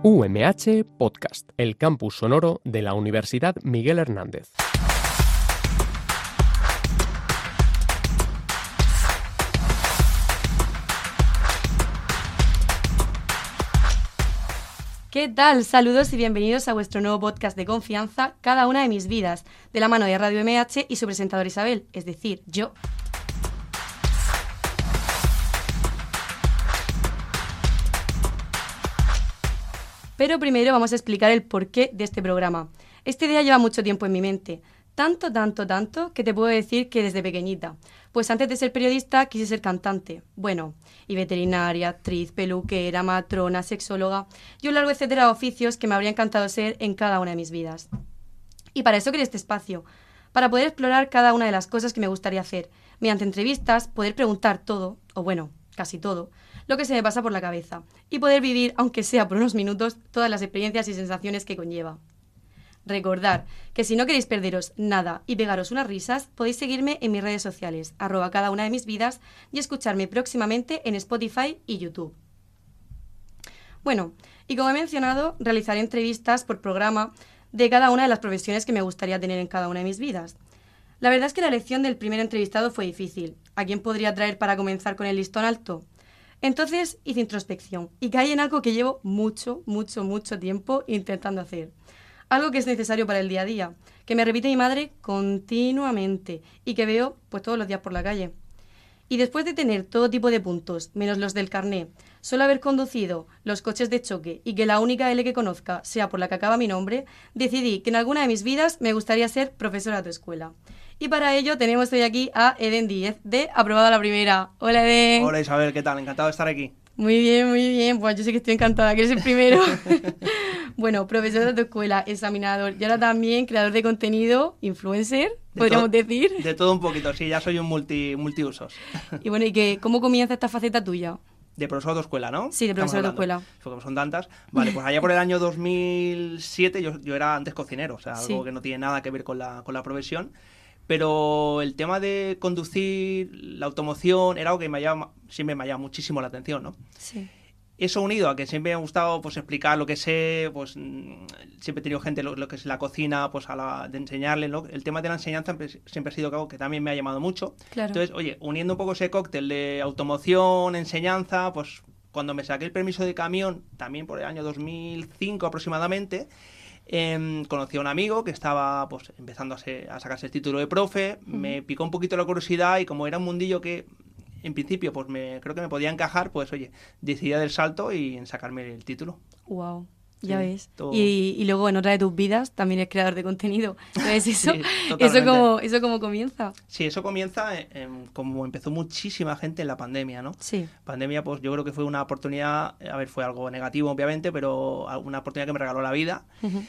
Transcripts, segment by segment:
UMH Podcast, el campus sonoro de la Universidad Miguel Hernández. ¿Qué tal? Saludos y bienvenidos a vuestro nuevo podcast de confianza, Cada una de mis vidas, de la mano de Radio UMH y su presentadora Isabel, es decir, yo. Pero primero vamos a explicar el porqué de este programa. Esta idea lleva mucho tiempo en mi mente. Tanto, que te puedo decir que desde pequeñita. Pues antes de ser periodista quise ser cantante. Bueno, y veterinaria, actriz, peluquera, matrona, sexóloga y un largo etcétera de oficios que me habría encantado ser en cada una de mis vidas. Y para eso creé este espacio, para poder explorar cada una de las cosas que me gustaría hacer. Mediante entrevistas, poder preguntar todo, o bueno, casi todo, lo que se me pasa por la cabeza. Y poder vivir, aunque sea por unos minutos, todas las experiencias y sensaciones que conlleva. Recordad que si no queréis perderos nada y pegaros unas risas, podéis seguirme en mis redes sociales, @cada una de mis vidas, y escucharme próximamente en Spotify y YouTube. Bueno, y como he mencionado, realizaré entrevistas por programa de cada una de las profesiones que me gustaría tener en cada una de mis vidas. La verdad es que la elección del primer entrevistado fue difícil. ¿A quién podría traer para comenzar con el listón alto? Entonces hice introspección y caí en algo que llevo mucho tiempo intentando hacer. Algo que es necesario para el día a día, que me repite mi madre continuamente y que veo pues todos los días por la calle. Y después de tener todo tipo de puntos, menos los del carné, solo haber conducido los coches de choque y que la única L que conozca sea por la que acaba mi nombre, decidí que en alguna de mis vidas me gustaría ser profesora de tu escuela. Y para ello tenemos hoy aquí a Eden Díez, de Aprobada la Primera. Hola, Eden. Hola, Isabel, ¿qué tal? Encantado de estar aquí. Muy bien. Pues yo sé que estoy encantada, que eres el primero. Bueno, profesor de tu escuela, examinador y ahora también creador de contenido, influencer, podríamos decir. De todo un poquito, sí, ya soy un multiusos. Y bueno, ¿cómo comienza esta faceta tuya? De profesor de escuela, ¿no? Sí, de profesor de escuela. Porque son tantas. Vale, pues allá por el año 2007 yo era antes cocinero, o sea, algo que no tiene nada que ver con la profesión. Pero el tema de conducir, la automoción, era algo que siempre me ha llamado muchísimo la atención, ¿no? Sí. Eso unido a que siempre me ha gustado pues explicar lo que sé, pues siempre he tenido gente lo que es la cocina, pues de enseñarle, ¿no? El tema de la enseñanza siempre ha sido algo que también me ha llamado mucho. Claro. Entonces, oye, uniendo un poco ese cóctel de automoción, enseñanza, pues cuando me saqué el permiso de camión, también por el año 2005 aproximadamente, conocí a un amigo que estaba pues empezando a sacarse el título de profe, me picó un poquito la curiosidad y como era un mundillo que en principio pues creo que me podía encajar, pues oye, decidí dar el salto y en sacarme el título. Wow. Ya ves. Y luego en otra de tus vidas también es creador de contenido. Entonces ¿eso cómo comienza? Sí, eso comienza como empezó muchísima gente en la pandemia, ¿no? Sí. Pandemia, pues yo creo que fue una oportunidad, fue algo negativo obviamente, pero una oportunidad que me regaló la vida. Uh-huh.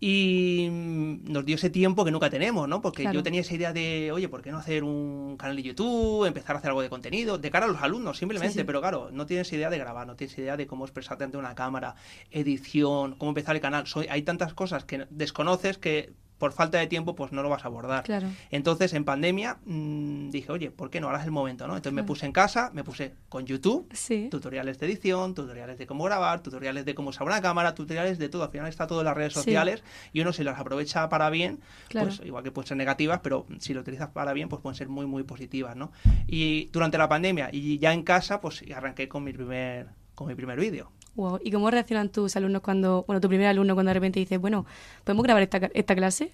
Y nos dio ese tiempo que nunca tenemos, ¿no? Porque claro, yo tenía esa idea de, oye, ¿por qué no hacer un canal de YouTube, empezar a hacer algo de contenido, de cara a los alumnos simplemente? Sí. Pero claro, no tienes idea de grabar, no tienes idea de cómo expresarte ante una cámara, edición, cómo empezar el canal. Hay tantas cosas que desconoces que por falta de tiempo pues no lo vas a abordar. Claro. Entonces en pandemia dije, oye, ¿por qué no? Ahora es el momento, ¿no? Entonces me puse en casa, me puse con YouTube, tutoriales de edición, tutoriales de cómo grabar, tutoriales de cómo usar una cámara, tutoriales de todo. Al final está todo en las redes sociales y uno si las aprovecha para bien, pues igual que pueden ser negativas, pero si lo utilizas para bien, pues pueden ser muy positivas, ¿no? Y durante la pandemia y ya en casa, pues arranqué con mi primer vídeo. Wow. ¿Y cómo reaccionan tus alumnos tu primer alumno cuando de repente dices, bueno, ¿podemos grabar esta clase?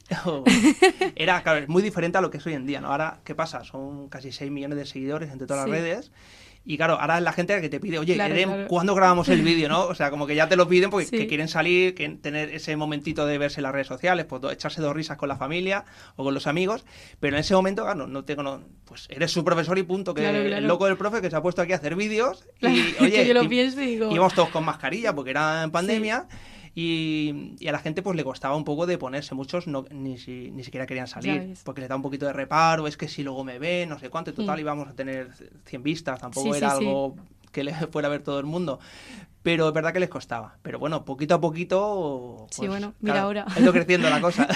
Claro, es muy diferente a lo que es hoy en día, ¿no? Ahora, ¿qué pasa? Son casi 6 millones de seguidores entre todas las redes. Y claro, ahora es la gente la que te pide, oye, claro. ¿Cuándo grabamos el vídeo, no? O sea, como que ya te lo piden porque que quieren salir, quieren tener ese momentito de verse en las redes sociales, pues echarse 2 risas con la familia o con los amigos, pero en ese momento, claro, pues eres su profesor y punto, que el loco del profe que se ha puesto aquí a hacer vídeos y, oye, yo lo pienso y digo... íbamos todos con mascarilla porque era en pandemia. Sí. Y a la gente pues le costaba un poco de ponerse, muchos ni siquiera querían salir, porque le da un poquito de reparo, es que si luego me ven, no sé cuánto, y total íbamos a tener 100 vistas, tampoco era algo que le fuera a ver todo el mundo, pero es verdad que les costaba, pero bueno, poquito a poquito, pues, mira claro, ahora. Ha ido creciendo la cosa.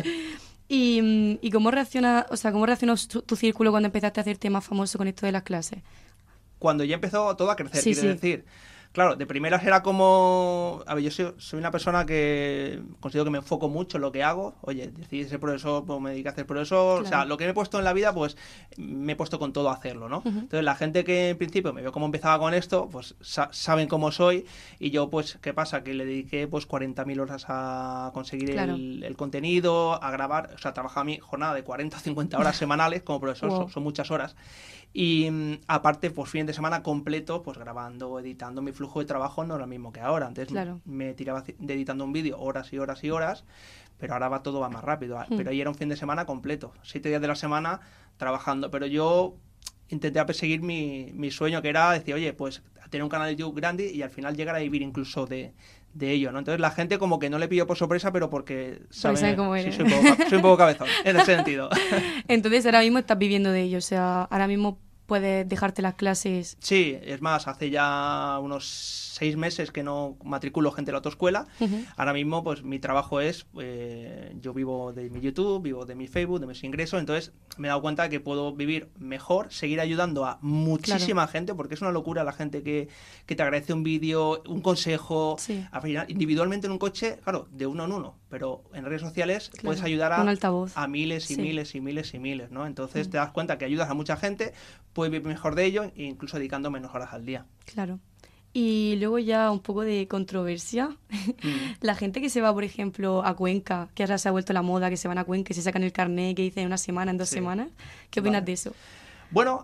¿Y cómo reaccionó tu círculo cuando empezaste a hacerte más famoso con esto de las clases? Cuando ya empezó todo a crecer, quiere decir... Claro, de primeras era como... A ver, yo soy una persona que considero que me enfoco mucho en lo que hago. Oye, decidí ser profesor, pues me dediqué a ser profesor. Claro. O sea, lo que me he puesto en la vida, pues me he puesto con todo a hacerlo, ¿no? Entonces, la gente que en principio me vio cómo empezaba con esto, pues saben cómo soy. Y yo, pues, ¿qué pasa? Que le dediqué, pues, 40.000 horas a conseguir el contenido, a grabar. O sea, trabajaba mi jornada de 40 o 50 horas semanales como profesor, son muchas horas. Y aparte, pues fines de semana completo, pues grabando, editando. Mi flujo de trabajo no era el mismo que ahora. Antes me tiraba editando un vídeo horas y horas y horas, pero ahora todo va más rápido. Pero ahí era un fin de semana completo, 7 días de la semana trabajando. Pero yo intenté perseguir mi sueño, que era decir, oye, pues tener un canal de YouTube grande y al final llegar a vivir incluso de ello, ¿no? Entonces la gente como que no le pilló por sorpresa, pero porque sabe cómo eres. Sí, soy un poco cabezón en ese sentido. Entonces ahora mismo estás viviendo de ello, o sea, ahora mismo puedes dejarte las clases. Sí, es más, hace ya unos 6 meses que no matriculo gente en la autoescuela. Ahora mismo, pues mi trabajo es, yo vivo de mi YouTube, vivo de mi Facebook, de mis ingresos, entonces me he dado cuenta de que puedo vivir mejor, seguir ayudando a muchísima gente, porque es una locura la gente que te agradece un vídeo, un consejo, al final, individualmente en un coche, claro, de uno en uno, pero en redes sociales puedes ayudar a miles y miles y miles y miles, ¿no? Entonces te das cuenta que ayudas a mucha gente, puedes vivir mejor de ello, e incluso dedicando menos horas al día. Claro. Y luego ya un poco de controversia. La gente que se va, por ejemplo, a Cuenca, que ahora se ha vuelto la moda, que se van a Cuenca y se sacan el carnet, que dicen en una semana, en 2 semanas. ¿Qué opinas de eso? Bueno,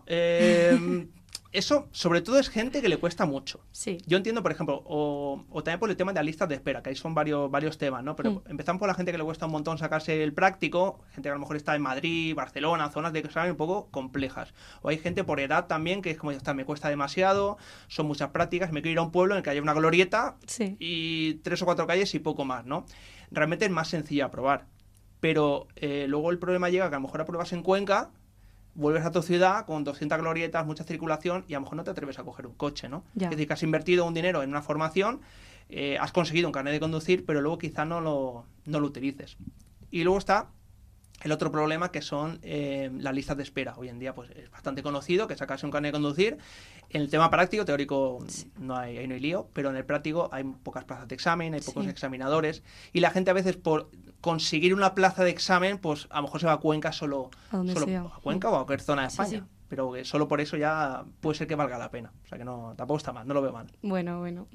eso sobre todo es gente que le cuesta mucho. Sí. Yo entiendo, por ejemplo, o también por el tema de las listas de espera, que ahí son varios temas, ¿no? Pero empezamos por la gente que le cuesta un montón sacarse el práctico, gente que a lo mejor está en Madrid, Barcelona, zonas de examen un poco complejas. O hay gente por edad también que es como, ya está, me cuesta demasiado, son muchas prácticas, me quiero ir a un pueblo en el que haya una glorieta y 3 o 4 calles y poco más, ¿no? Realmente es más sencillo aprobar. Pero luego el problema llega que a lo mejor apruebas en Cuenca, vuelves a tu ciudad con 200 glorietas, mucha circulación y a lo mejor no te atreves a coger un coche, ¿no? Es decir, que has invertido un dinero en una formación, has conseguido un carnet de conducir, pero luego quizá no lo utilices. Y luego está el otro problema, que son las listas de espera. Hoy en día pues es bastante conocido que sacarse un carnet de conducir. En el tema práctico, teórico, no hay lío, pero en el práctico hay pocas plazas de examen, hay pocos examinadores, y la gente a veces por conseguir una plaza de examen, pues a lo mejor se va a Cuenca solo a Cuenca o a cualquier zona de España. Pero que solo por eso ya puede ser que valga la pena. O sea que no, tampoco está mal, no lo veo mal. Bueno.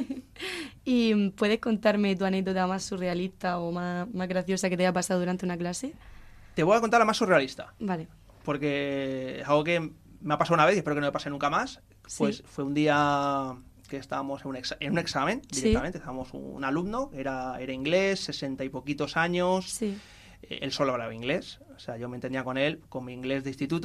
¿Y puedes contarme tu anécdota más surrealista o más graciosa que te haya pasado durante una clase? Te voy a contar la más surrealista. Vale. Porque es algo que me ha pasado una vez y espero que no me pase nunca más. Pues fue un día que estábamos en un examen directamente. Estábamos un alumno, era inglés, 60 y poquitos años. Sí. Él solo hablaba inglés, o sea, yo me entendía con él, con mi inglés de instituto.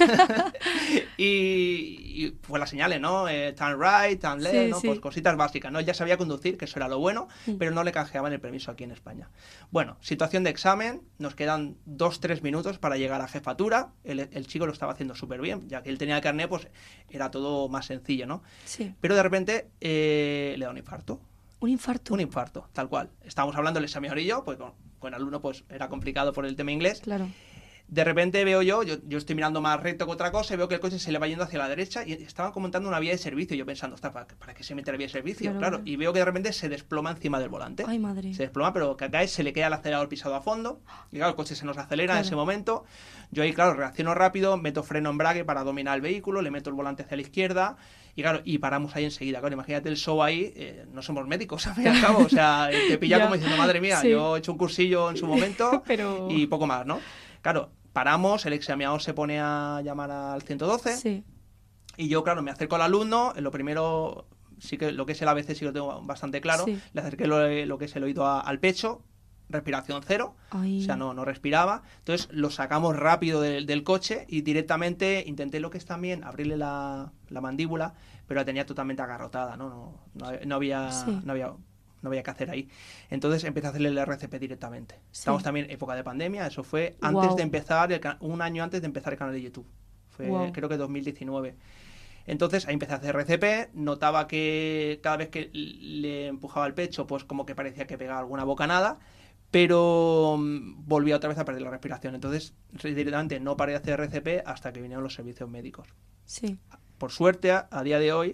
y fue las señales, ¿no? Turn right, turn left, ¿no? Pues cositas básicas, ¿no? Él ya sabía conducir, que eso era lo bueno, pero no le canjeaban el permiso aquí en España. Bueno, situación de examen, nos quedan 2-3 minutos para llegar a jefatura. El chico lo estaba haciendo súper bien, ya que él tenía el carnet, pues era todo más sencillo, ¿no? Sí. Pero de repente le da un infarto. ¿Un infarto? Un infarto, tal cual. Estábamos hablando el examinador y yo, pues con el alumno pues era complicado por el tema inglés. Claro. De repente veo yo estoy mirando más recto que otra cosa y veo que el coche se le va yendo hacia la derecha y estaban comentando una vía de servicio. Y yo pensando, ¿para qué se mete la vía de servicio? Claro. Y veo que de repente se desploma encima del volante. Ay, madre. Se desploma, pero que cae, se le queda el acelerador pisado a fondo. Y claro, el coche se nos acelera en ese momento. Yo ahí, claro, reacciono rápido, meto freno embrague para dominar el vehículo, le meto el volante hacia la izquierda. Y claro, y paramos ahí enseguida. Claro, imagínate el show ahí, no somos médicos, al fin y al cabo. O sea, te pilla como diciendo, madre mía, yo he hecho un cursillo en su momento y poco más, ¿no? Claro, paramos, el examinador se pone a llamar al 112 y yo, claro, me acerco al alumno, lo primero, sí que lo que es el ABC sí lo tengo bastante claro, le acerqué lo que es el oído al pecho, respiración cero, o sea, no respiraba, entonces lo sacamos rápido del coche y directamente intenté lo que es también abrirle la mandíbula, pero la tenía totalmente agarrotada, no había que hacer ahí. Entonces empecé a hacerle el RCP directamente. Estamos también en época de pandemia, eso fue antes de empezar, un año antes de empezar el canal de YouTube. Fue creo que 2019. Entonces ahí empecé a hacer RCP, notaba que cada vez que le empujaba el pecho, pues como que parecía que pegaba alguna bocanada, pero volvía otra vez a perder la respiración. Entonces directamente no paré de hacer RCP hasta que vinieron los servicios médicos. Sí. Por suerte, a día de hoy,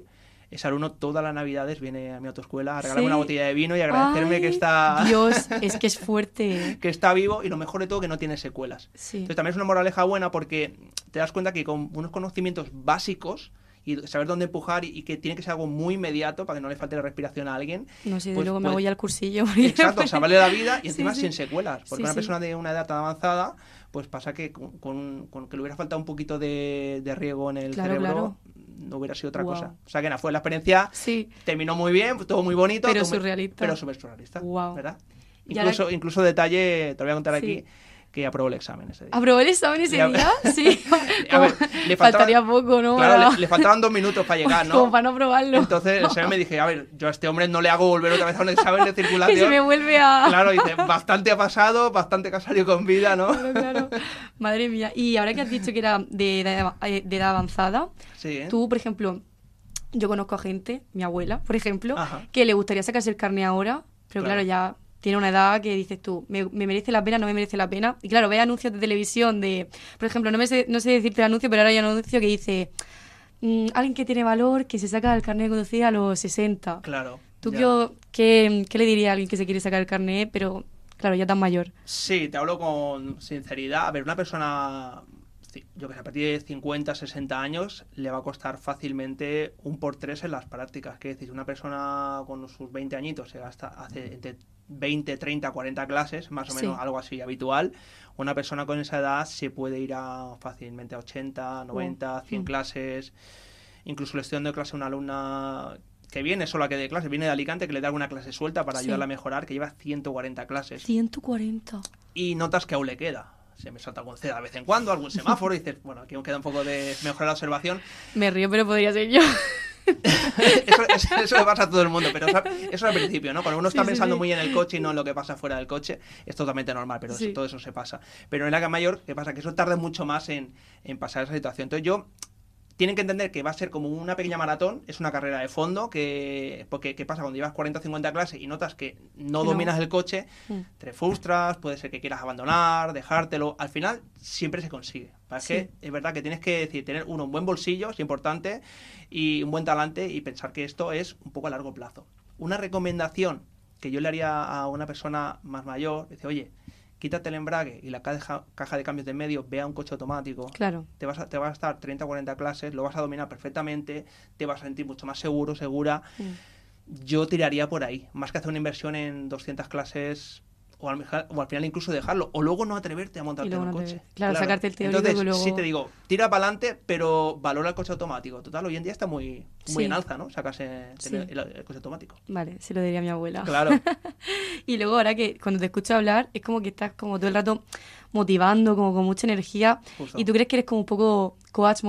ese alumno todas las navidades viene a mi autoescuela a regalarme una botella de vino y agradecerme que está... Dios, es que es fuerte. que está vivo y lo mejor de todo que no tiene secuelas. Sí. Entonces también es una moraleja buena porque te das cuenta que con unos conocimientos básicos y saber dónde empujar y que tiene que ser algo muy inmediato para que no le falte la respiración a alguien. No sé, pues, luego me voy al cursillo. Exacto, salvarle la vida y encima sí. sin secuelas. Porque una persona de una edad tan avanzada, pues pasa que con que le hubiera faltado un poquito de riego en el cerebro, no hubiera sido otra cosa. O sea que nada, fue la experiencia, terminó muy bien, todo muy bonito. Pero surrealista. Pero súper surrealista, ¿verdad? Ahora... Incluso detalle, te voy a contar aquí, que aprobó el examen ese día. ¿Aprobó el examen ese día? Sí. A ver, le faltaría poco, ¿no? Claro, le faltaban 2 minutos para llegar, ¿no? Como para no aprobarlo. Entonces el examen me dije, a ver, yo a este hombre no le hago volver otra vez a un examen de circulación. Que se me vuelve a... Claro, dice, bastante ha pasado, bastante que ha salido con vida, ¿no? Claro. Madre mía. Y ahora que has dicho que era de edad avanzada, tú, por ejemplo, yo conozco a gente, mi abuela, por ejemplo, que le gustaría sacarse el carné ahora, pero claro ya... Tiene una edad que dices tú, ¿me merece la pena, no me merece la pena? Y claro, ve anuncios de televisión de... Por ejemplo, no sé decirte el anuncio, pero ahora hay un anuncio que dice alguien que tiene valor, que se saca el carnet de conducir a los 60. Claro. ¿Tú qué le dirías a alguien que se quiere sacar el carnet, pero claro, ya tan mayor? Sí, te hablo con sinceridad. A ver, una persona... yo que sé, a partir de 50, 60 años le va a costar fácilmente 1x3 en las prácticas. Que es decir, una persona con sus 20 añitos hace entre 20, 30, 40 clases, más o menos algo así habitual. Una persona con esa edad se puede ir fácilmente a 80, 90, 100 clases. Incluso le estoy dando clase a una alumna que viene solo a que dé clase, viene de Alicante, que le da alguna clase suelta para ayudarla a mejorar, que lleva 140 clases. 140. Y notas que aún le queda. Se me salta algún ceda de vez en cuando, algún semáforo, y dices, bueno, aquí aún queda un poco de mejorar la observación. Me río, pero podría ser yo. eso le pasa a todo el mundo, pero eso al principio, ¿no? Cuando uno está pensando muy en el coche y no en lo que pasa fuera del coche, es totalmente normal, pero todo eso se pasa. Pero en la mayor, ¿qué pasa? Que eso tarda mucho más en pasar esa situación. Entonces tienen que entender que va a ser como una pequeña maratón, es una carrera de fondo, porque ¿qué pasa? Cuando llevas 40 o 50 clases y notas que no dominas el coche, te frustras, puede ser que quieras abandonar, dejártelo, al final siempre se consigue. Es que es verdad que tienes que tener un buen bolsillo, es importante, y un buen talante, y pensar que esto es un poco a largo plazo. Una recomendación que yo le haría a una persona más mayor, dice, oye, quítate el embrague y la caja de cambios de en medio, ve a un coche automático. Claro. Te vas a estar 30 o 40 clases, lo vas a dominar perfectamente, te vas a sentir mucho más seguro, segura. Yo tiraría por ahí, más que hacer una inversión en 200 clases o al final incluso dejarlo, o luego no atreverte a montarte en un coche. Claro, sacarte el teórico. Entonces, y luego... sí te digo, tira para adelante, pero valora el coche automático. Total, hoy en día está muy en alza, ¿no? Sacarse el coche automático. Vale, se lo diría a mi abuela. Claro. Y luego ahora que cuando te escucho hablar, es como que estás como todo el rato motivando, como con mucha energía. Justo. Y tú crees que eres como un poco coach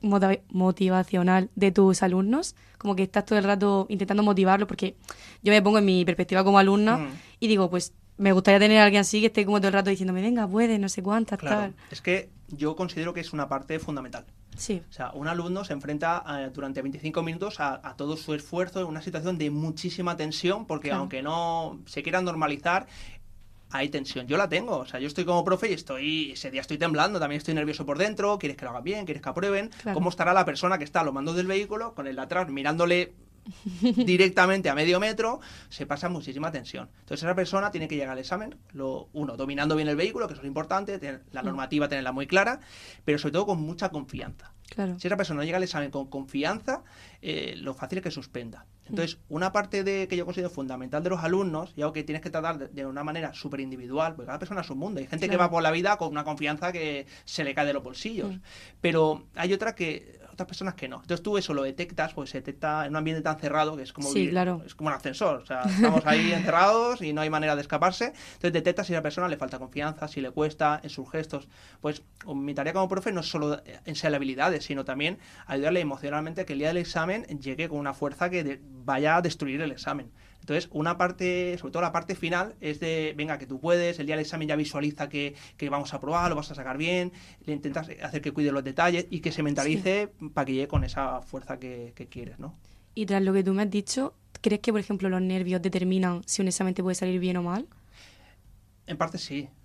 motivacional de tus alumnos, como que estás todo el rato intentando motivarlos, porque yo me pongo en mi perspectiva como alumna y digo, pues me gustaría tener a alguien así que esté como todo el rato diciéndome, venga, puedes, no sé cuántas, tal. Es que yo considero que es una parte fundamental. Sí. O sea, un alumno se enfrenta durante 25 minutos a todo su esfuerzo en una situación de muchísima tensión, porque aunque no se quiera normalizar, hay tensión. Yo la tengo. O sea, yo estoy como profe y ese día estoy temblando, también estoy nervioso por dentro, quieres que lo hagan bien, quieres que aprueben. Claro. ¿Cómo estará la persona que está a los mandos del vehículo, con el de atrás mirándole directamente a medio metro? Se pasa muchísima tensión. Entonces esa persona tiene que llegar al examen, dominando bien el vehículo, que eso es importante, la normativa tenerla muy clara, pero sobre todo con mucha confianza. Claro. Si esa persona no llega al examen con confianza, lo fácil es que suspenda. Entonces, una parte que yo considero fundamental de los alumnos, y algo que tienes que tratar de una manera súper individual, porque cada persona es un mundo. Hay gente que va por la vida con una confianza que se le cae de los bolsillos, pero hay otras personas que no. Entonces tú eso lo detectas, pues se detecta en un ambiente tan cerrado que es como es como un ascensor. O sea, estamos ahí encerrados y no hay manera de escaparse. Entonces detectas si a la persona le falta confianza, si le cuesta, en sus gestos. Pues mi tarea como profe no es solo enseñarle habilidades, sino también ayudarle emocionalmente a que el día del examen llegue con una fuerza que vaya a destruir el examen. Entonces, una parte, sobre todo la parte final, es de, venga, que tú puedes, el día del examen ya visualiza que vamos a probar, lo vas a sacar bien, le intentas hacer que cuide los detalles y que se mentalice para que llegue con esa fuerza que quieres, ¿no? Y tras lo que tú me has dicho, ¿crees que, por ejemplo, los nervios determinan si un examen te puede salir bien o mal? En parte sí.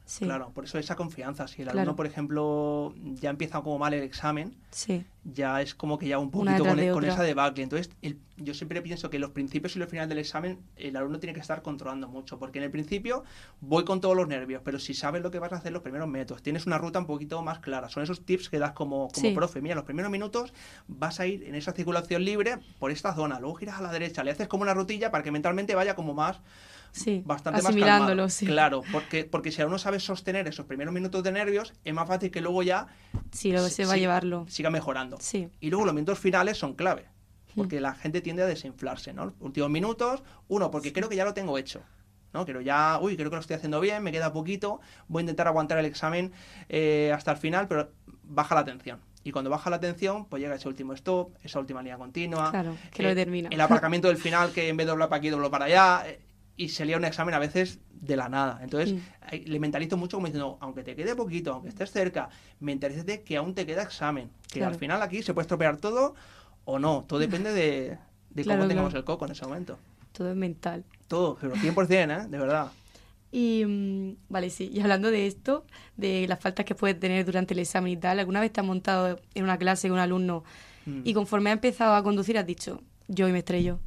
Sí. Claro, por eso esa confianza. Si el Claro. alumno, por ejemplo, ya empieza como mal el examen, Sí. ya es como que ya un Una poquito detrás de con otra. esa debacle. Entonces, yo siempre pienso que los principios y los finales del examen, el alumno tiene que estar controlando mucho, porque en el principio voy con todos los nervios, pero si sabes lo que vas a hacer los primeros métodos, tienes una ruta un poquito más clara. Son esos tips que das como Sí. profe. Mira, los primeros minutos vas a ir en esa circulación libre por esta zona, luego giras a la derecha, le haces como una rutilla para que mentalmente vaya como más... Sí, bastante más asimilándolo, calmado. sí. Claro, porque si uno sabe sostener esos primeros minutos de nervios, es más fácil que luego ya Sí, luego se va a llevarlo. siga mejorando. Sí. Y luego los minutos finales son clave, porque la gente tiende a desinflarse, ¿no? Los últimos minutos, porque creo que ya lo tengo hecho, ¿no? Creo que lo estoy haciendo bien, me queda poquito, voy a intentar aguantar el examen hasta el final, pero baja la tensión. Y cuando baja la tensión, pues llega ese último stop, esa última línea continua. Claro, que lo determina. El aparcamiento del final, que en vez de doblar para aquí, doblo para allá. Y se lía un examen a veces de la nada. Entonces, le mentalizo mucho como diciendo, aunque te quede poquito, aunque estés cerca, mentalízate que aún te queda examen. Que Claro. al final aquí se puede estropear todo o no. Todo depende de Claro, cómo tengamos claro. el coco en ese momento. Todo es mental. Todo, pero 100%, ¿eh? De verdad. Y, vale, sí. Y hablando de esto, de las faltas que puedes tener durante el examen y tal, ¿alguna vez te has montado en una clase con un alumno y conforme ha empezado a conducir has dicho, yo hoy me estrello?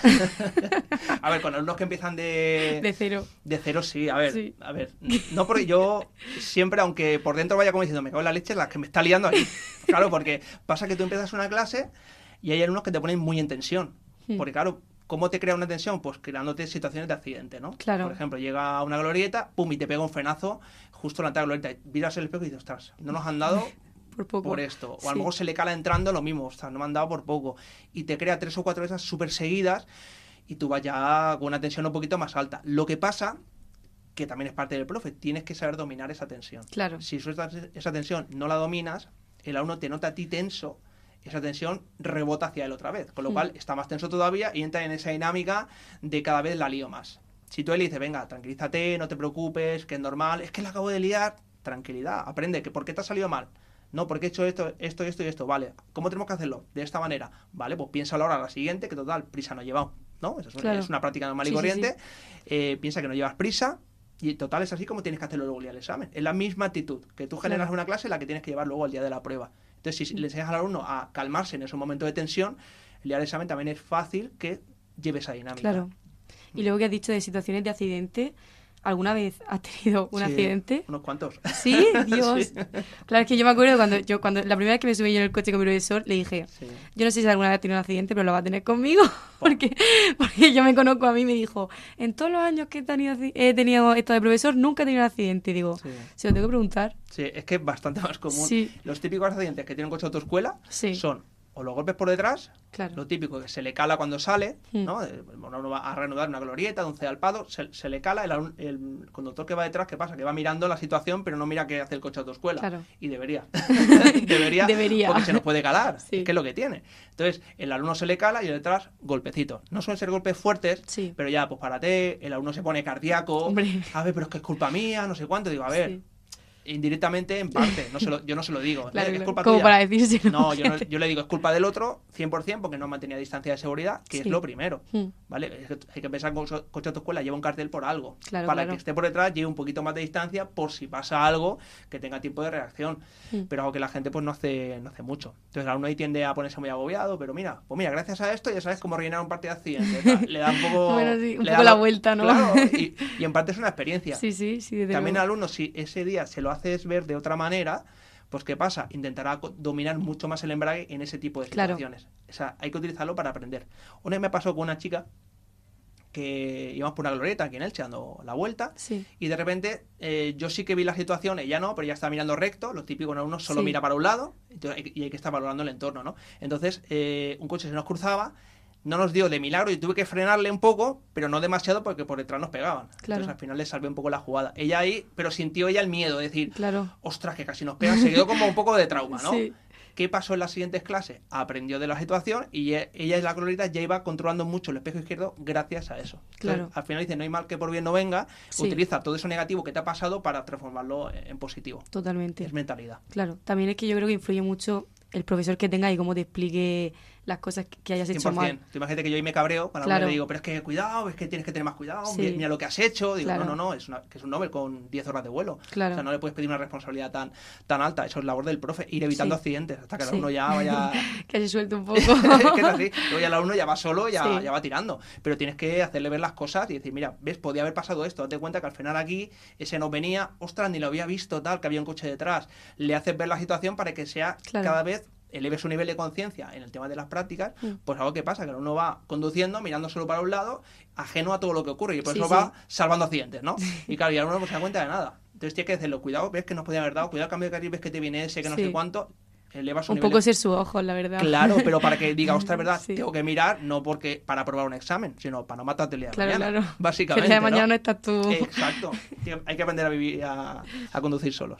A ver, con alumnos que empiezan De cero. De cero, sí. A ver, Sí. no, porque yo siempre, aunque por dentro vaya como diciendo, me cago en la leche, la que me está liando ahí. Claro, porque pasa que tú empiezas una clase y hay alumnos que te ponen muy en tensión. Porque claro, ¿cómo te crea una tensión? Pues creándote situaciones de accidente, ¿no? Claro. Por ejemplo, llega a una glorieta, pum, y te pega un frenazo justo delante de la glorieta. Miras el espejo y dices, ostras, no nos han dado Por poco. por esto. O a Sí. lo mejor se le cala entrando lo mismo, ostras, no me han dado por poco. Y te crea 3 o 4 de esas súper seguidas y tú vas ya con una tensión un poquito más alta. Lo que pasa, que también es parte del profe, tienes que saber dominar esa tensión. Claro. Si esa tensión no la dominas, el alumno te nota a ti tenso, esa tensión rebota hacia él otra vez, con lo cual está más tenso todavía y entra en esa dinámica de cada vez la lío más. Si tú le dices, venga, tranquilízate, no te preocupes, que es normal, es que la acabo de liar, tranquilidad, aprende, que ¿por qué te ha salido mal? No, porque he hecho esto y esto, vale. ¿Cómo tenemos que hacerlo? De esta manera. Vale, pues piénsalo ahora a la siguiente, que total, prisa no he llevado, ¿no? Eso Claro. es una práctica normal y Sí, sí, corriente. Piensa que no llevas prisa y total es así como tienes que hacerlo luego el día del examen. Es la misma actitud que tú generas en una clase la que tienes que llevar luego al día de la prueba. Entonces, si le enseñas al alumno a calmarse en ese momento de tensión, el día del examen también es fácil que lleve esa dinámica. Claro. Y luego que has dicho de situaciones de accidente, ¿alguna vez has tenido un Sí, accidente? unos cuantos. Sí, Dios. Sí. Claro, es que yo me acuerdo cuando la primera vez que me subí yo en el coche con mi profesor, le dije, Sí. yo no sé si alguna vez ha tenido un accidente, pero lo va a tener conmigo, porque yo me conozco a mí, me dijo, en todos los años que he tenido esto de profesor, nunca he tenido un accidente. Y digo, Sí. se lo tengo que preguntar. Sí, es que es bastante más común. Sí. Los típicos accidentes que tiene un coche de autoescuela Sí. son o los golpes por detrás, Claro. lo típico que se le cala cuando sale, Mm. ¿no? Uno va a reanudar una glorieta, de un cedal pado, se le cala, el conductor que va detrás, ¿qué pasa? Que va mirando la situación, pero no mira qué hace el coche de autoescuela. Claro. Y debería. debería. Debería. Porque se nos puede calar. Sí. Es que es lo que tiene. Entonces, el alumno se le cala y el detrás, golpecitos. No suelen ser golpes fuertes, Sí. pero ya, pues párate, el alumno se pone cardíaco. Hombre. A ver, pero es que es culpa mía, no sé cuánto. Digo, a ver. Sí. Indirectamente, en parte, yo no se lo digo. Claro, Es claro. culpa Como tuya. para decírselo. No, yo le digo, es culpa del otro, 100%, porque no mantenía distancia de seguridad, que Sí. es lo primero. Mm. ¿Vale? Es que hay que pensar que un coche de autoescuela lleva un cartel por algo. Claro, para claro. que esté por detrás, lleve un poquito más de distancia por si pasa algo que tenga tiempo de reacción. Mm. Pero algo que la gente pues no hace mucho. Entonces, el alumno ahí tiende a ponerse muy agobiado, pero mira, gracias a esto ya sabes cómo rellenar un parte de accidentes. Le da un poco... Bueno, sí, un le poco da la vuelta, ¿no? Claro, y en parte es una experiencia. Sí, desde También al luego. alumno, si ese día se lo haces ver de otra manera, pues ¿qué pasa? Intentará dominar mucho más el embrague en ese tipo de Claro. situaciones. O sea, hay que utilizarlo para aprender. Una vez me pasó con una chica que íbamos por una glorieta aquí en Elche dando la vuelta Sí. y de repente yo sí que vi la situación, ella no, pero ella estaba mirando recto, lo típico en uno solo Sí. mira para un lado y hay que estar valorando el entorno, ¿no? Entonces un coche se nos cruzaba, no nos dio de milagro y tuve que frenarle un poco, pero no demasiado porque por detrás nos pegaban. Claro. Entonces al final le salvé un poco la jugada. Ella ahí, pero sintió ella el miedo de decir, Claro. ostras, que casi nos pegan, se quedó como un poco de trauma, ¿no? Sí. ¿Qué pasó en las siguientes clases? Aprendió de la situación y ella en la glorieta ya iba controlando mucho el espejo izquierdo gracias a eso. Entonces, Claro. al final dice, no hay mal que por bien no venga, Sí. utiliza todo eso negativo que te ha pasado para transformarlo en positivo. Totalmente. Es mentalidad. Claro, también es que yo creo que influye mucho el profesor que tenga y cómo te explique las cosas que hayas hecho 100%. mal. Tú imagínate que yo ahí me cabreo, para Claro. le digo, pero es que cuidado, es que tienes que tener más cuidado, Sí. mira lo que has hecho. Digo, Claro. no, es un Nobel con 10 horas de vuelo. Claro. O sea, no le puedes pedir una responsabilidad tan alta. Eso es labor del profe, ir evitando Sí. accidentes hasta que el Sí. alumno ya vaya... Que se suelte un poco. Es que es así. Luego ya el alumno ya va solo, ya Sí. va tirando. Pero tienes que hacerle ver las cosas y decir, mira, ves, podía haber pasado esto. Date cuenta que al final aquí ese no venía, ostras, ni lo había visto, tal, que había un coche detrás. Le haces ver la situación para que sea Claro. cada vez eleve su nivel de conciencia en el tema de las prácticas. Pues algo que pasa, que el alumno va conduciendo, mirando solo para un lado, ajeno a todo lo que ocurre. Y por Sí, eso sí. va salvando accidentes, ¿no? Y claro, y el alumno no se da cuenta de nada. Entonces tienes que decirlo, cuidado, ves que nos podía haber dado, cuidado, cambio de carril, ves que te viene ese, que no Sí. sé cuánto. Eleva su Un nivel poco de... ser sus ojos, la verdad. Claro, pero para que diga, ostras, verdad, Sí. tengo que mirar, no porque para aprobar un examen, sino para no matarte el día de Claro, mañana. claro. Básicamente. Que el día de mañana no estás tú. Exacto. Hay que aprender a vivir, a conducir solos.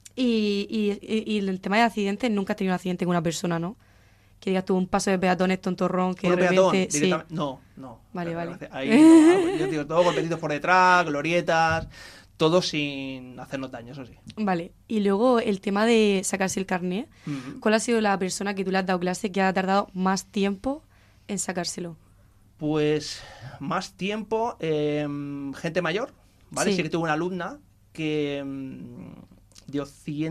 Y el tema de accidentes, nunca has tenido un accidente con una persona, ¿no? Que digas tú un paso de peatones tontorrón que ¿Por un de peatón? repente... Sí. Directamente. No. Vale, vale. Ahí no. Yo digo, todo golpecitos por detrás, glorietas, todo sin hacernos daño, eso sí. Vale. Y luego el tema de sacarse el carnet. Ujú. ¿Cuál ha sido la persona que tú le has dado clase que ha tardado más tiempo en sacárselo? Pues más tiempo, gente mayor, ¿vale? Sí. Sí que tuve una alumna que dio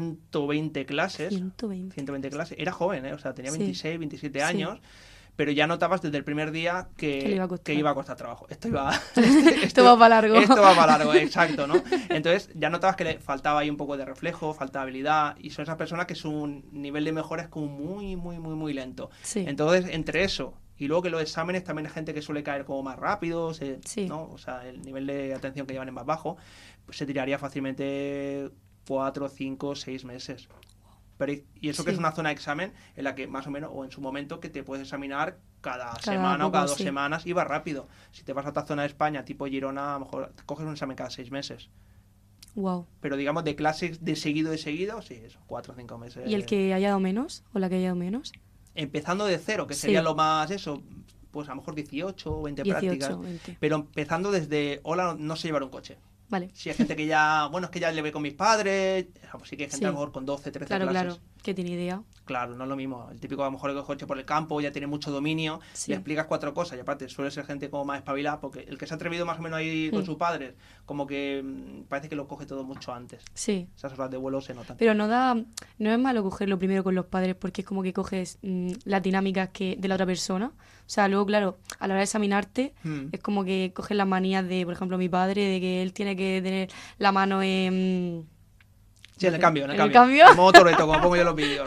120 clases. 120 clases. Era joven, ¿eh? O sea, tenía Sí. 26, 27 Sí. años. Pero ya notabas desde el primer día Que le iba a costar. que iba a costar trabajo. Esto va para largo. Esto va para largo, exacto, ¿no? Entonces ya notabas que le faltaba ahí un poco de reflejo, faltaba habilidad. Y son esas personas que su nivel de mejora es como muy lento. Sí. Entonces, entre eso y luego que los exámenes también hay gente que suele caer como más rápido, Sí. ¿no? O sea, el nivel de atención que llevan es más bajo, pues se tiraría fácilmente 4, 5, 6 meses. Pero, y eso que Sí. es una zona de examen en la que más o menos, o en su momento, que te puedes examinar cada semana o poco, cada 2 sí. semanas y va rápido. Si te vas a otra zona de España, tipo Girona, a lo mejor te coges un examen cada 6 meses. Wow. Pero digamos, de clases de seguido, sí, eso, 4 o 5 meses. ¿Y el que haya dado menos? ¿O la que haya dado menos? Empezando de cero, que Sí. sería lo más eso, pues a lo mejor 18 o 20 prácticas. 20. Pero empezando desde, hola, no sé llevar un coche. Vale. Si hay gente que ya, bueno, es que ya le ve con mis padres, pues sí que hay gente Sí. a lo mejor con 12, 13 Claro, clases. claro. Que tiene idea. Claro, no es lo mismo. El típico a lo mejor que coge coche por el campo, ya tiene mucho dominio, Sí. le explicas 4 cosas y aparte suele ser gente como más espabilada, porque el que se ha atrevido más o menos ahí con sus padres, como que parece que lo coge todo mucho antes. Sí. Esas horas de vuelo se notan. Pero no es malo cogerlo primero con los padres porque es como que coges las dinámicas de la otra persona. O sea, luego, claro, a la hora de examinarte, es como que coges las manías de, por ejemplo, mi padre, de que él tiene que tener la mano en... Sí, en el cambio, ¿En el cambio? Como Toretto, como pongo yo en los vídeos.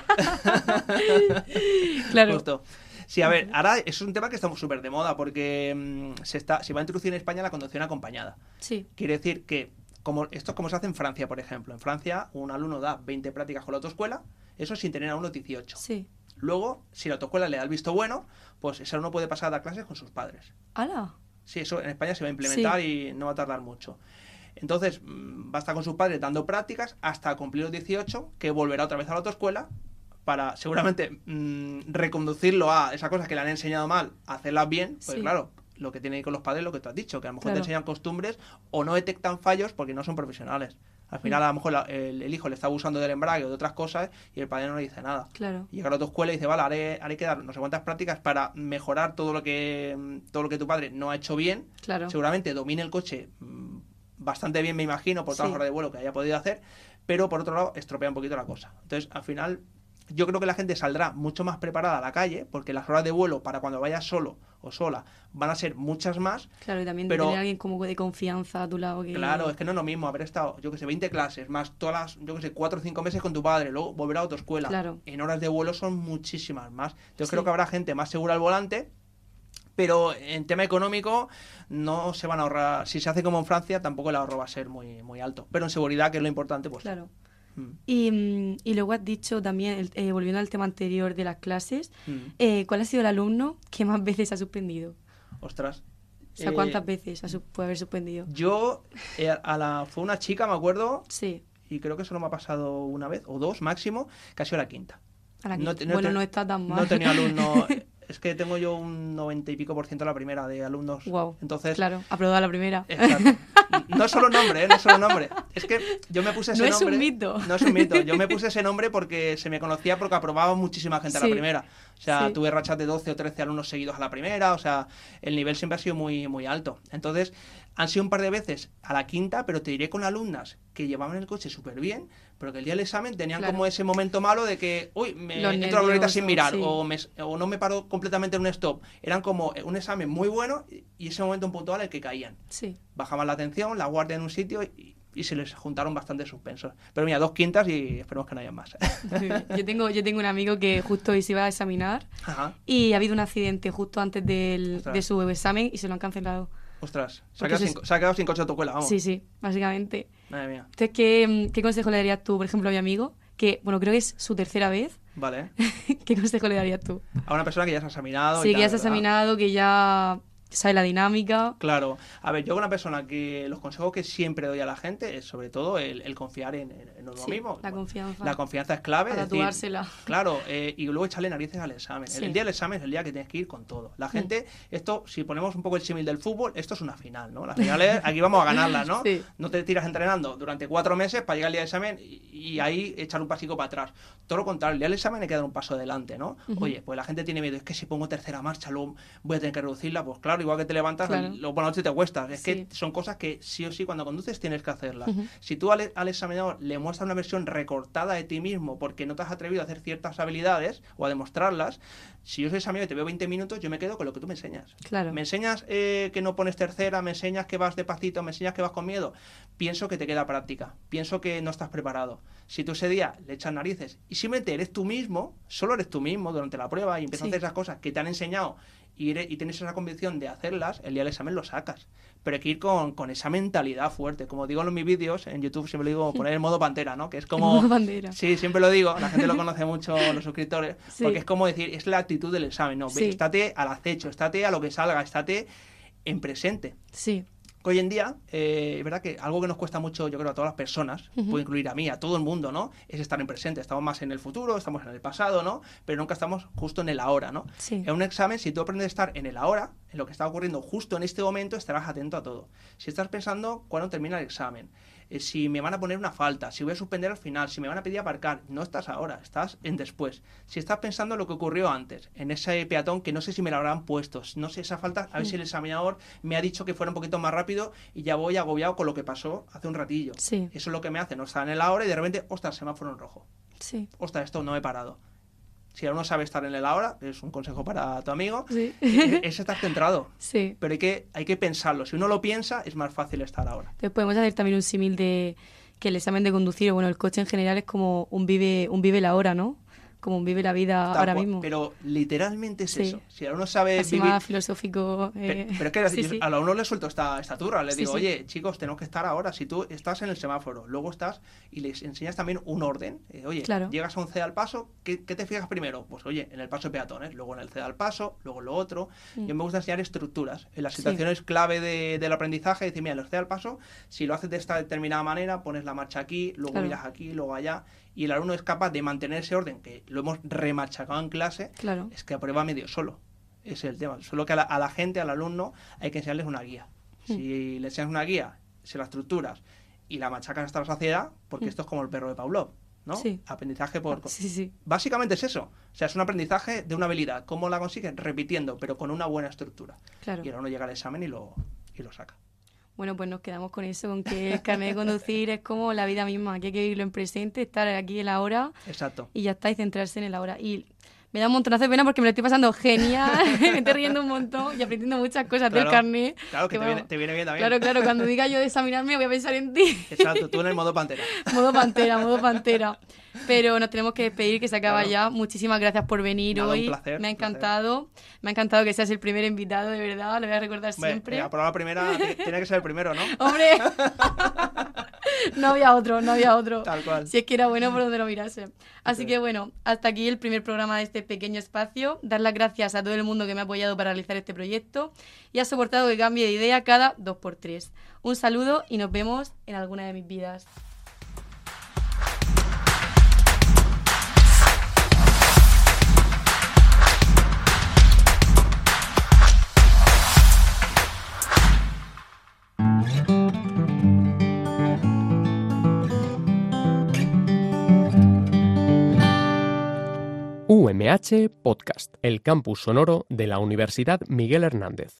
Claro. Justo. Sí, a ver, ahora es un tema que está súper de moda porque se va a introducir en España la conducción acompañada. Sí. Quiere decir que esto es como se hace en Francia, por ejemplo. En Francia, un alumno da 20 prácticas con la autoescuela, eso sin tener a unos 18. Sí. Luego, si la autoescuela le da el visto bueno, pues ese alumno puede pasar a dar clases con sus padres. ¡Hala! Sí, eso en España se va a implementar y no va a tardar mucho. Entonces, va a estar con sus padres dando prácticas hasta cumplir los 18, que volverá otra vez a la autoescuela para seguramente reconducirlo a esas cosas que le han enseñado mal, hacerlas bien. Pues Sí. claro, lo que tiene que ir con los padres, lo que tú has dicho, que a lo mejor Claro. te enseñan costumbres o no detectan fallos porque no son profesionales. Al final, a lo mejor el hijo le está abusando del embrague o de otras cosas y el padre no le dice nada. Claro. Y llega a la autoescuela y dice, vale, haré que dar no sé cuántas prácticas para mejorar todo lo que tu padre no ha hecho bien. Claro. Seguramente domine el coche bastante bien, me imagino, por todas las Sí. horas de vuelo que haya podido hacer, pero por otro lado estropea un poquito la cosa. Entonces, al final, yo creo que la gente saldrá mucho más preparada a la calle, porque las horas de vuelo para cuando vayas solo o sola van a ser muchas más. Claro, y también Pero- tener a alguien como de confianza a tu lado. Que... Claro, es que no es lo mismo haber estado, yo que sé, 20 clases, más todas las, yo que sé, 4 o 5 meses con tu padre, luego volver a otra escuela. Claro. En horas de vuelo son muchísimas más. Yo Sí. creo que habrá gente más segura al volante, pero en tema económico no se van a ahorrar. Si se hace como en Francia, tampoco el ahorro va a ser muy, muy alto. Pero en seguridad, que es lo importante, pues. Claro. Mm. Y luego has dicho también, volviendo al tema anterior de las clases, Mm. ¿cuál ha sido el alumno que más veces ha suspendido? Ostras. O sea, ¿cuántas veces puede haber suspendido? Yo, fue una chica, me acuerdo, Sí, y creo que solo me ha pasado una vez, o dos máximo, que ha sido la quinta. a la No quinta. te- no Bueno, te- no está tan mal. No he tenido alumnos. Es que tengo yo un 90 y pico % la primera de alumnos. Wow. Entonces, Claro, aprobada la primera. exacto. No es solo nombre, no es solo nombre. Es que yo me puse ese nombre... No es un mito. No es un mito. Yo me puse ese nombre porque se me conocía porque aprobaba muchísima gente a la primera. O sea, tuve rachas de 12 o 13 alumnos seguidos a la primera. O sea, el nivel siempre ha sido muy, muy alto. Entonces, han sido un par de veces a la quinta, pero te diré con alumnas que llevaban el coche súper bien, pero que el día del examen tenían como ese momento malo de que, uy, me entro a la glorieta sin mirar, o no me paro completamente en un stop. Eran como un examen muy bueno y ese momento puntual en el que caían. Sí. Bajaban la atención, la guardia en un sitio y se les juntaron bastante suspensos. Pero mira, 2 quintas y esperemos que no haya más. Yo tengo un amigo que justo hoy se iba a examinar. Ajá. Y ha habido un accidente justo antes de su examen y se lo han cancelado. Ostras, se ha quedado sin coche de tu escuela, vamos. Sí, básicamente. Madre mía. Entonces, ¿qué consejo le darías tú, por ejemplo, a mi amigo? Que, bueno, creo que es su tercera vez. Vale. ¿Qué consejo le darías tú? A una persona que ya se ha examinado. Sí, que ya se ha examinado, que ya sabe la dinámica. Claro. A ver, yo una persona que los consejos que siempre doy a la gente es sobre todo el confiar en uno mismo. La confianza. La confianza es clave. Para tatuársela. Claro, y luego echarle narices al examen. Sí. El día del examen es el día que tienes que ir con todo. La gente, esto, si ponemos un poco el símil del fútbol, esto es una final, ¿no? La final es, aquí vamos a ganarla, ¿no? Sí. No te tiras entrenando durante 4 meses para llegar al día del examen y ahí echar un pasico para atrás. Todo lo contrario, el día del examen hay que dar un paso adelante, ¿no? Oye, pues la gente tiene miedo, es que si pongo tercera marcha luego voy a tener que reducirla. Pues claro, igual que te levantas, luego por la noche te cuestas. Es que son cosas que sí o sí cuando conduces tienes que hacerlas. Si tú al examinador le muestras una versión recortada de ti mismo porque no te has atrevido a hacer ciertas habilidades o a demostrarlas, si yo soy examinador y te veo 20 minutos, yo me quedo con lo que tú me enseñas. Claro. Me enseñas que no pones tercera, me enseñas que vas despacito, me enseñas que vas con miedo. Pienso que te queda práctica, pienso que no estás preparado. Si tú ese día le echas narices y simplemente eres tú mismo, solo eres tú mismo durante la prueba y empiezas a hacer esas cosas que te han enseñado y tienes esa convicción de hacerlas, el día del examen lo sacas. Pero hay que ir con esa mentalidad fuerte. Como digo en mis vídeos, en YouTube siempre digo poner el modo pantera, ¿no? Que es como... modo bandera. Sí, siempre lo digo, la gente lo conoce mucho, los suscriptores, porque es como decir, es la actitud del examen, ¿no? Estate al acecho, estate a lo que salga, estate en presente. Sí. Hoy en día, es verdad que algo que nos cuesta mucho, yo creo, a todas las personas, puede incluir a mí, a todo el mundo, ¿no? Es estar en presente. Estamos más en el futuro, estamos en el pasado, ¿no? Pero nunca estamos justo en el ahora, ¿no? Sí. En un examen, si tú aprendes a estar en el ahora, en lo que está ocurriendo justo en este momento, estarás atento a todo. Si estás pensando cuándo termina el examen, si me van a poner una falta, si voy a suspender al final, si me van a pedir aparcar, no estás ahora, estás en después. Si estás pensando en lo que ocurrió antes, en ese peatón que no sé si me lo habrán puesto, no sé esa falta, a ver si el examinador me ha dicho que fuera un poquito más rápido y ya voy agobiado con lo que pasó hace un ratillo. Sí. Eso es lo que me hace no estar en el ahora y de repente, ostras, semáforo en rojo. Sí. Ostras, esto no he parado. Si uno sabe estar en el ahora, es un consejo para tu amigo, sí. es estar centrado. Sí. Pero hay que pensarlo. Si uno lo piensa, es más fácil estar ahora. Entonces podemos hacer también un símil de que el examen de conducir, o bueno, el coche en general es como un vive la hora, ¿no? Como un vive la vida ahora mismo. Pero literalmente es eso. Si uno sabe así vivir... más filosófico. Pero es que a uno le suelto esta turra. Le digo, sí. Oye, chicos, tenemos que estar ahora. Si tú estás en el semáforo, luego estás y les enseñas también un orden. Oye, llegas a un ceda al paso, ¿qué te fijas primero? Pues oye, en el paso de peatones, luego en el ceda al paso, luego lo otro. Yo me gusta enseñar estructuras. En las situaciones clave del aprendizaje, decir, mira, en el ceda al paso, si lo haces de esta determinada manera, pones la marcha aquí, luego miras aquí, luego allá. Y el alumno es capaz de mantener ese orden, que lo hemos remachacado en clase, es que aprueba medio solo. Ese es el tema. Solo que a la gente, al alumno, hay que enseñarles una guía. Si le enseñas una guía, se la estructuras y la machacas hasta la saciedad, porque esto es como el perro de Pavlov, ¿no? Sí. Aprendizaje por... Sí. Básicamente es eso. O sea, es un aprendizaje de una habilidad. ¿Cómo la consigues? Repitiendo, pero con una buena estructura. Claro. Y el alumno llega al examen y lo saca. Bueno, pues nos quedamos con eso, con que el carnet de conducir es como la vida misma, que hay que vivirlo en presente, estar aquí en la hora. Exacto. Y ya está, y centrarse en el ahora. Y me da un montonazo de pena porque me lo estoy pasando genial, me estoy riendo un montón y aprendiendo muchas cosas del carnet. Claro, que te viene bien también. Claro, cuando diga yo de examinarme voy a pensar en ti. Exacto, tú en el modo pantera. modo pantera. Pero nos tenemos que despedir, que se acaba ya. Muchísimas gracias por venir hoy. Un placer. Me ha encantado. Me ha encantado que seas el primer invitado, de verdad. Lo voy a recordar siempre. Por la primera tiene que ser el primero, ¿no? ¡Hombre! No había otro. Tal cual. Si es que era bueno por donde lo mirase. Así que bueno, hasta aquí el primer programa de este pequeño espacio. Dar las gracias a todo el mundo que me ha apoyado para realizar este proyecto y ha soportado que cambie de idea cada 2x3. Un saludo y nos vemos en alguna de mis vidas. UMH Podcast, el campus sonoro de la Universidad Miguel Hernández.